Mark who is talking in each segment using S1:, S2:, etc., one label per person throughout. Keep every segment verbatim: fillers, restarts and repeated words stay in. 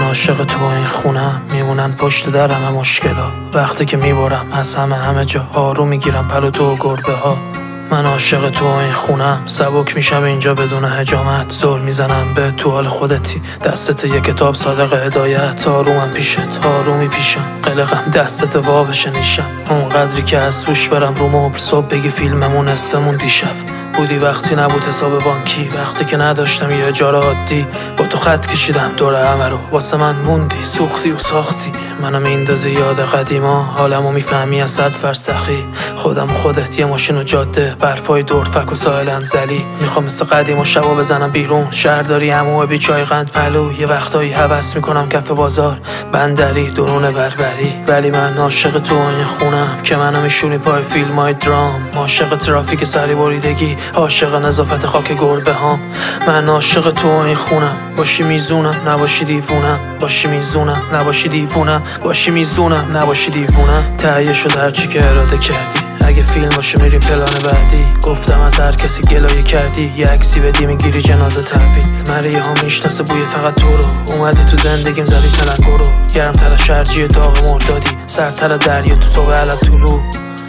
S1: عاشق تو این خونم، میمونن پشت در همه مشکلا. وقتی که میبارم از همه همه جا آرو میگیرم پلو تو و گربه ها. من عاشق تو این خونم، سبک میشم اینجا بدون حجامت. زل میزنم به تو حال خودتی، دستت یه کتاب صادق هدایت. آرومم پیشت آرومی پیشم، قلقم دستت وا بشه نیشم. اون قدری که از سوش برم رو مبل، صبح بگی فیلممون نصفمون دیشب. بودی وقتی نبود حساب بانکی، وقتی که نداشتم یه اجاره عادی. با تو خط کشیدم دور همه رو، واسه من موندی سوختی و ساختی. منو میندازی یاد قدیما، حالمو میفهمی از صد فرسخی. خودم خودت یه ماشین و جاده، برفای دورفک و ساحل انزلی. میخوام مثل قدیما شبا بزنم بیرون، شهرداری عمو بی چای قند پلو. یه وقتایی هوس میکنم کف بازار بندری درون بربری. ولی من عاشق تو این خونم که منو میشونی پای فیلمای درام. عاشق ترافیک سری بریدگی، عاشق نظافت خاک گربه هام. من عاشق تو این خونم، باشی میزونم نباشی دیوونم. باشی میزونم نباشی دیوونم. باشی میزونم نباشی دیوونم. تهیه شد هرچی که اراده کردی، اگه فیلم باشه میریم پلان بعدی. گفتم از هر کسی گلایه کردی، یه عکسی بدی میگیری جنازه تحویل. مریه ها میشناسه بوی فقط تو رو، اومدی تو زندگیم زدی تلنگو رو. گرم تر شرجی داغ مردادی، سرتر دریا تو صبح علم طلوع.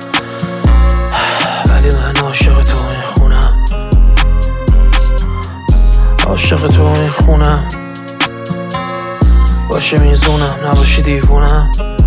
S1: ولی من عاشق تو این خونم، عاشق تو این خونم. باشی میزونم نباشی دیوونم.